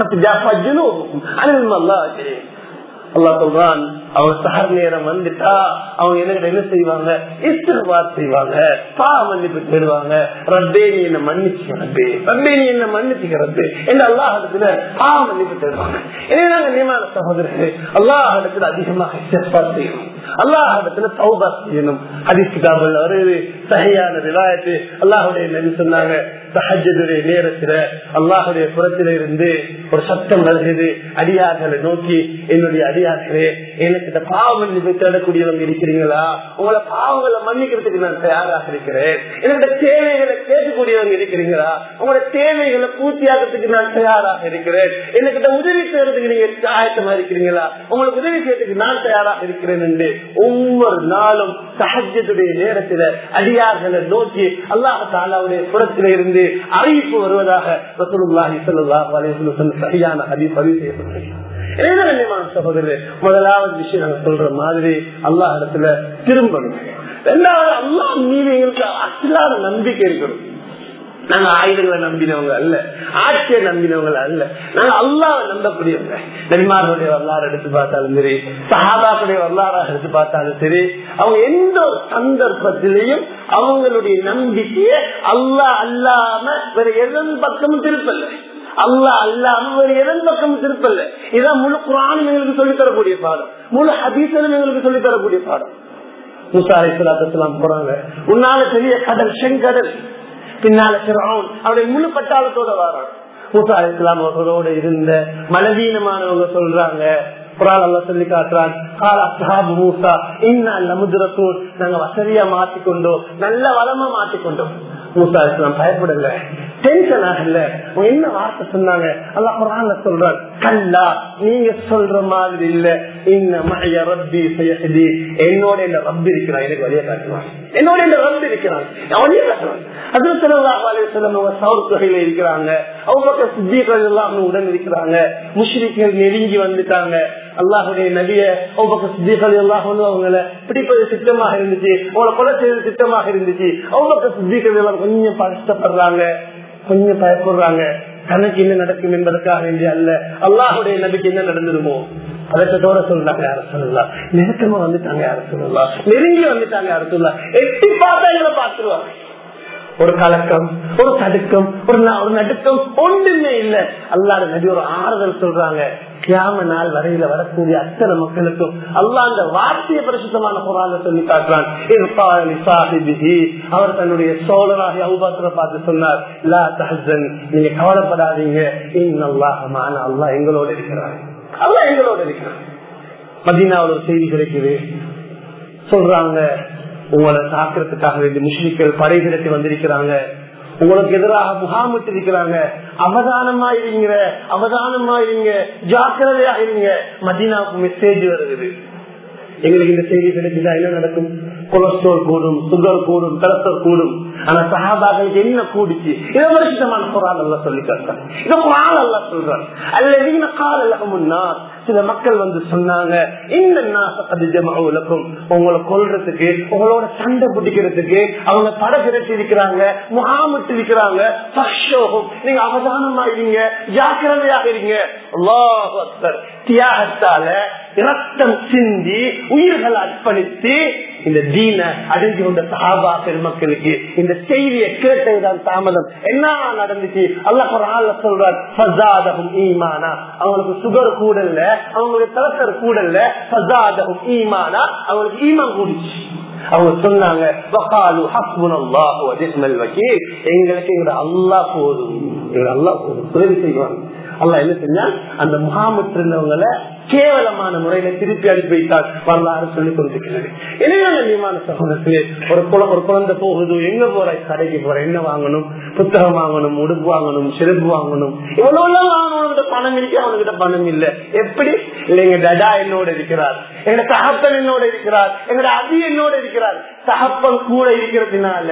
அல்லாஹ் சொல்றான், அவங்க சஹர் நேரம் வந்துட்டா அவங்க என்ன செய்வாங்க, இஸ்திக்ஃபார் செய்வாங்க, பாவ மன்னிப்பு தேடுவாங்க. ரப்பே நீ என்ன மன்னிச்சுக்கிறப்பே, ரப்பே நீ என்ன மன்னிச்சுக்கிறப்பே என்று அல்லாஹ் இடத்துல பாவ மன்னிப்பு தேடுவாங்க. எனவே கண்ணியமான சகோதரர்களே, அல்லாஹ் இடத்துல அதிகமாக இஸ்திக்ஃபார் செய்யணும், அல்லாஹ் இடத்துல தௌபா செய்யணும். ஹதீஸ் கிதாபுல வருது, சஹீஹான ரிவாயத், அல்லாஹ்வுடைய நபி சொன்னாங்க, தஹஜ்ஜுடைய நேரத்துல அல்லாஹ்வுடைய புறத்தில இருந்து ஒரு சத்தம் வருகிறது, அடியார்களை நோக்கி, என்னுடைய அடியார்களே, எனக்கு இந்த பாவ மன்னிப்பு தேடக்கூடியவங்க இருக்கிறீங்களா? உங்களை பாவங்களை மன்னிக்கிறதுக்கு நான் தயாராக இருக்கிறேன். என்னோட தேவைகளை கேட்கக்கூடியவங்க இருக்கிறீங்களா? உங்களோட தேவைகளை பூர்த்தியாகிறதுக்கு நான் தயாராக இருக்கிறேன். எனக்கு உதவி செய்யறதுக்கு நீங்க ஆயத்தமா இருக்கிறீங்களா? உங்களுக்கு உதவி செய்யறதுக்கு நான் தயாராக இருக்கிறேன் என்று ஒவ்வொரு நாளும் தஹஜ்ஜுடைய நேரத்துல அடியார்களை நோக்கி அல்லாஹ் தஆலாவுடைய புறத்தில இருந்து அறிவிப்பு வருவதாக ரசூலுல்லாஹி ஸல்லல்லாஹு அலைஹி வஸல்லம் சஹீஹான ஹதீஸ் பதிவு செய்யப்பட்டிருக்கிறது. சகோதரர், முதலாவது விஷயம் நாங்க சொல்ற மாதிரி அல்லாஹ் இடத்துல திரும்பணும். இரண்டாவது, அல்லாஹ் மீது எங்களுக்கு அசலான நம்பிக்கை இருக்கணும். நாங்க ஆயுதங்களை நம்பினவங்க அல்ல, ஆட்சியை நம்பினவங்க அல்ல, நாங்க அல்லாஹ்வை நம்பக்கூடியவங்க. நபிமார்களுடைய வரலாறு எடுத்து பார்த்தாலும் சரி, சஹாபாக்களுடைய வரலாறாக எடுத்து பார்த்தாலும் சரி, அவங்க எந்த ஒரு சந்தர்ப்பத்திலையும் அவங்களுடைய நம்பிக்கையை அல்லாஹ் அல்லாம வேற எதன் பக்கமும் திருப்பல்ல, அல்லாஹ் அல்லாம வேற எதன் பக்கமும் திருப்பல்ல. இதான் முழு குர்ஆனும் எங்களுக்கு சொல்லித் தரக்கூடிய பாடம், முழு ஹதீஸும் எங்களுக்கு சொல்லித் தரக்கூடிய பாடம். மூசா அலைஹிஸ்ஸலாம் போறாங்க, உன்னால பெரிய கடல் செங்கடல், பின்னால ஃபிரௌன் அவருடைய முழு பட்டாளத்தோட வராங்க. மூசா அலைஹிஸ்ஸலாம் அவர்களோட இருந்த மலவீனமானவங்க சொல்றாங்க, குர்ஆன் அல்லாஹ் சொல்லி காட்டுறான், கால அஸ்ஹாபு மூஸா இன்னா லமுத்ரகூன், நாங்க வசதியா மாத்திக்கொண்டோம், நல்ல வளமா மாத்திக்கொண்டோம். மூஸா அலைஹிஸ்ஸலாம் பயப்படல, டென்ஷன் ஆகல. என்ன வார்த்தை சொன்னாங்க அல்லாஹ் குர்ஆன்ல சொல்றான், கல்லா நீங்க சொல்ற மாதிரி இல்ல, இன்ன மஅய ரப்பி சயஹ்தி, என்னோட இந்த ரப் இருக்கிறான், எனக்கு வழியை காட்டுவான், என்னோட இந்த ரப் இருக்கிறான், வழியை காட்டுவான். ஹஜ்ரத் ஸல்லல்லாஹு அலைஹி வஸல்லம் அவங்க சௌர் தொகையில இருக்கிறாங்க, அபூபக்கர் சித்திக் ரலியல்லாஹு அன்ஹு உடன் இருக்கிறாங்க, முஷ்ரிக்கள் நெருங்கி வந்துட்டாங்க. அல்லாஹ்வுடைய நபியை அபூபக்கர் சித்திக் ரலியல்லாஹு அன்ஹு அவங்கள பிடிப்பது திட்டமாக இருந்துச்சு, அவங்கள கொலை செய்வது திட்டமாக இருந்துச்சு. அபூபக்கர் சித்திக் ரலியல்லாஹு கொஞ்சம் கஷ்டப்படுறாங்க, கொஞ்சம் பயப்படுறாங்க. தனக்கு என்ன நடக்கும் என்பதற்காக வேண்டிய அல்ல, அல்லாஹ்வுடைய நபிக்கு என்ன நடந்துருமோ அதோட சொல்றாங்க. யார சொல்லலாம், நெருக்கமா வந்துட்டாங்க, யார சொல்லலாம், நெருங்கி வந்துட்டாங்க, யார சொல்லலாம், எட்டி பார்த்தா எங்களை பார்த்துருவாங்க. ஒரு கலக்கம், ஒரு தடுக்கம், ஒரு நடுக்கம் ஒன்றுமே இல்லை. அல்லாஹ்வுடைய நபி ஒரு ஆறுதல் சொல்றாங்க. கியாம நாள் வரையில வரக்கூடிய அத்தனை மக்களுக்கும் அல்லாஹ் அந்த வார்த்தையை பரிசுத்தமான குர்ஆன்ல சொல்லி காட்டுறான். அவர் தன்னுடைய சோழராகி அபூபக்கரை பார்த்து சொன்னார், லா தஹ்சன், நீங்க கவலைப்படாதீங்க, இன்னல்லாஹ மஅனா, அல்லாஹ் எங்களோட இருக்கிறார், அல்லாஹ் எங்களோட இருக்கிறார். மதீனாவுல ஒரு செய்தி கிடைக்குது, சொல்றாங்க உங்களை தாக்குறதுக்காக வேண்டிய முஸ்லிம்கள் படை திரட்டி வந்திருக்கிறாங்க, உங்களுக்கு எதிராக முகாமிட்டு இருக்கிறாங்க, அவதானமா இருங்க, அவதானமா இருங்க, ஜாக்கிரதையா இருங்க. மதீனாவுக்கு மெசேஜ் வருது. எங்களுக்கு இந்த செய்தி கிடைச்சா என்ன நடக்கும்? கொலஸ்ட்ரால் கூடும், சுகர் கூடும், கலஸ்ட்ரால் கூடும். ஆனா சஹாபாக்களுக்கு என்ன கூடிச்சு? இதை வருஷமான குர்ஆன் அல்லாஹ் சொல்லி காட்டுறான். இதை குர்ஆன் அல்லாஹ் சொல்றான். அல்லதீன கால லஹுமுன் நாஸ், சில மக்கள் வந்து சொன்னாங்க, இன்னன் நாஸ கத் ஜமஉ லக்கும், உங்களை கொல்றதுக்கு, உங்களோட சண்டை பிடிக்கிறதுக்கு அவங்க படை திரட்டி இருக்கிறாங்க, முகாமிட்டு இருக்கிறாங்க. ஃபக்ஷோஹும், நீங்க அவதானமா இருங்க, ஜாக்கிரதையாக இருங்க. அல்லாஹு அக்பர். தியாகத்தால இரத்தம் சிந்தி உயிர்கள் அர்ப்பணித்து இந்த தீன அடைஞ்சு கொண்ட சஹாபா பெருமக்களுக்கு இந்த செய்தியை கேட்டதுதான் தாமதம். என்ன நடந்துச்சு? அல்லாஹ் குர்ஆன்ல சொல்றார், ஃபஸாதஹும் ஈமானா, அவங்களுக்கு சுகர் கூடல, அவங்களுக்கு தலசர் கூடல, ஃபஸாதஹும் ஈமானா, அவங்களுக்கு ஈமான் கூடிச்சு. அவங்க சொன்னாங்க, வகாலு ஹஸ்புனல்லாஹு வ நிஅமல் வகீல், எங்களுக்கு எங்க அல்லாஹ் போதும், எங்க அல்லாஹ் போதும், உதவி செய்வாங்க. அல்லாஹ் என்ன செஞ்சான்? அந்த முகாமிட்டு இருந்தவங்களை கேவலமான முறையில திருப்பி அனுப்பி வைத்தார். வரலாறு சொல்லிக் கொண்டிருக்கிறது. என்ன சகோதரர்களே, ஒரு குழந்தை போகுது, எங்க போற, கடைக்கு போற, என்ன வாங்கணும், புத்தகம் வாங்கணும், உடுப்பு வாங்கணும், செருப்பு வாங்கணும், இவ்வளவு வாங்கணும். பணம் இருக்கு, அவனுக்கிட்ட பணம் இல்லை. எப்படி இல்லைங்க, டடா என்னோட இருக்கிறார், எங்க தகப்பன் என்னோட இருக்கிறார், எங்க அதி என்னோட இருக்கிறார். தகப்பன் கூட இருக்கிறதுனால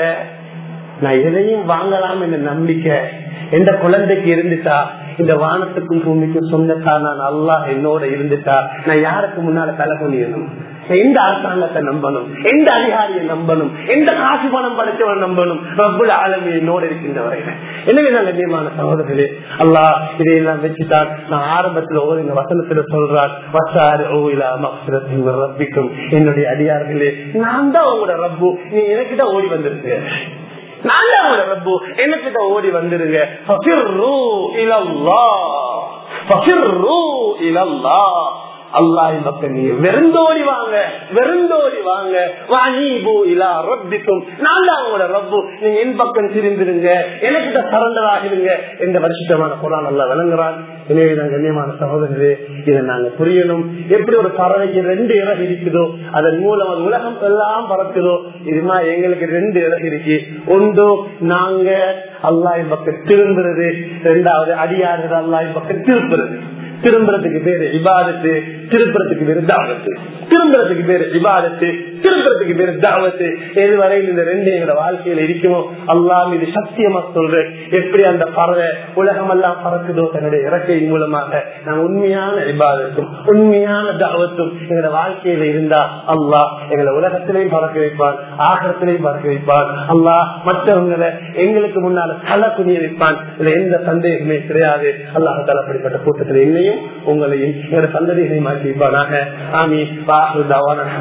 நான் எதையும் வாங்கலாம் என்ற நம்பிக்கை எந்த குழந்தைக்கு இருந்துட்டா, இந்த வானத்துக்கும் பூமிக்கும் சொந்தக்கான அல்லாஹ் என்னோட இருந்துட்டா, நான் யாருக்கு முன்னால தலை குனியணும்? எந்த அரசாங்கத்தை நம்பணும், எந்த அதிகாரியை நம்பணும், எந்த காசு பணம் படைச்சவன் நம்பணும்? ரப்புல் ஆலமீன் என்னோட இருக்கின்றவரை. எனவே நான் கண்ணியமான சகோதரர்களே, அல்லாஹ் இதையெல்லாம் வச்சுதான் நான் ஆரம்பத்தில் இந்த வசனத்துல சொல்றான், ரப்பிக்கும், என்னுடைய அடியார்களே, நான் தான் உங்களோட ரப்பு, நீ எனக்கிட்ட ஓடி வந்திருக்கு, நான் தான் உங்களோட ரப்பு, எனக்கிட்ட ஓடி வந்துருங்க. அல்லாஹ்வின் பக்கம் நீங்க வெறுந்தோடி வாங்க, வெறுந்தோடி வாங்க. நான் தான் உங்களோட ரப்பு, நீங்க என் பக்கம் திரும்பிடுங்க, எனக்கிட்ட சரண்டர் ஆகிடுங்க. எந்த வருஷமான குர்ஆன் அல்லாஹ் விளங்குறான். எனவே நான் கண்ணியமான சகோதரர்களே, இதை நாங்க புரியணும். எப்படி ஒரு பறவைக்கு 2 இறகு இருக்குதோ, அதன் மூலம் அது உலகம் எல்லாம் பறக்குதோ, இதுமா எங்களுக்கு 2 இறகு இருக்கு. ஒன்று நாங்க அல்லாஹ்வின் பக்கம் திரும்புறது, 2வது அடியார்கள் அல்லாஹ்வின் பக்கம் திருப்புறது. திரும்புறதுக்கு பேரு இபாதத்து, திருப்புறதுக்கு பேரு தாவத்து. திரும்புறதுக்கு பேரு இபாதத்து, திரும்புறதுக்கு பேரு தாவத்து. எதுவரையில் இந்த 2 எங்களோட வாழ்க்கையில இருக்குமோ, அல்லாஹ் மீது சத்தியமா சொல்றேன், எப்படி அந்த பறவை உலகம் எல்லாம் பறக்குதோ தன்னுடைய இறக்கையின் மூலமாக நான் உண்மையான இபாதத்தும் உண்மையான தாவத்தும் எங்களோட வாழ்க்கையில இருந்தா, அல்லாஹ் எங்களை உலகத்திலையும் பறக்க வைப்பான், ஆகரத்திலையும் பறக்க வைப்பான். அல்லாஹ் மற்றவங்களை எங்களுக்கு முன்னால தலை குனிய வைப்பான். இதுல எந்த சந்தேகமே கிடையாது. அல்லாஹ் அப்படிப்பட்ட கூட்டத்தில் என்னையும் உங்களையும் எங்களோட சந்ததிகளையும் மாற்றி வைப்பானாக. ஆமீன்.